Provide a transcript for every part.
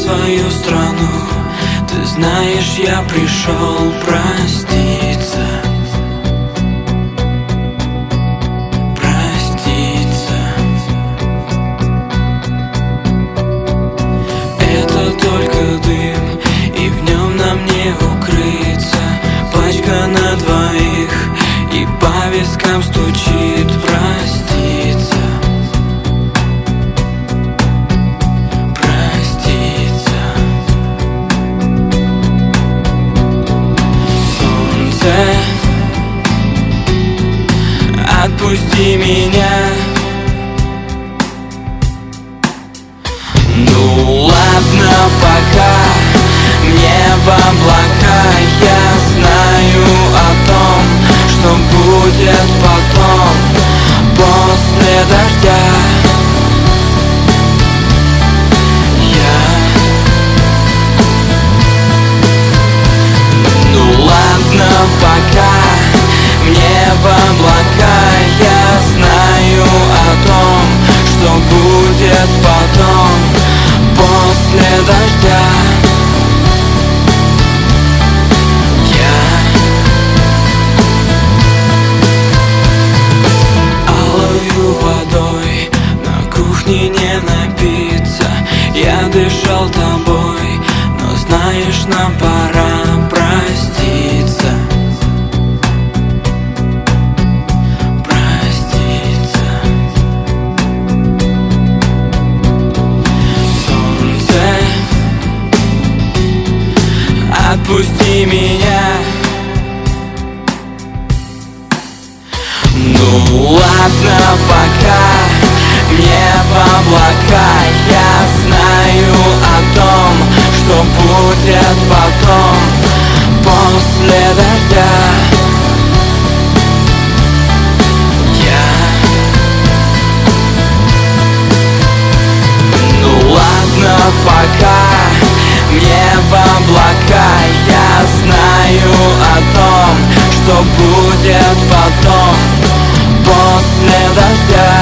свою страну. Ты знаешь, я пришел проститься. Проститься. Это только дым, и в нем нам не укрыться. Пачка на двоих, и по вискам стучит проститься. Отпусти меня. Ну ладно, пока мне в облака. Я знаю о том, что будет потом, после дождя. Ну ладно, пока мне в облака. Я знаю о том, что будет потом, после дождя. Алою водой на кухне не напиться. Я дышал тобой, но знаешь, нам пора проститься. Отпусти меня. Ну ладно, пока мне в облака. Я знаю о том, что будет потом, после дождя. Ну ладно, пока мне в облака. Я знаю о том, что будет потом, после дождя.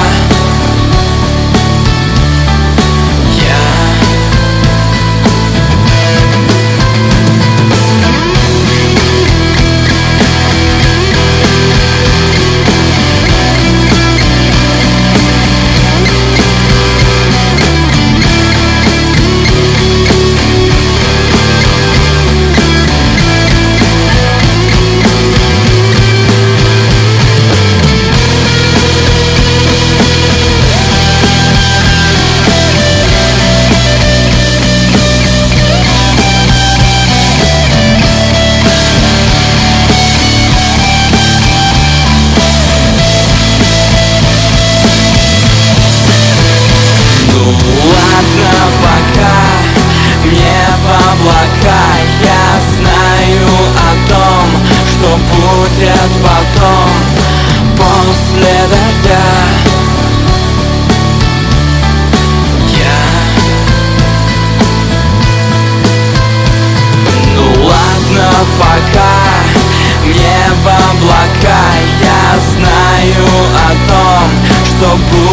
Ладно, пока мне в облака. Я знаю о том, что будет потом, после дождя. Ну ладно, пока мне в облака. Я знаю о том, что будет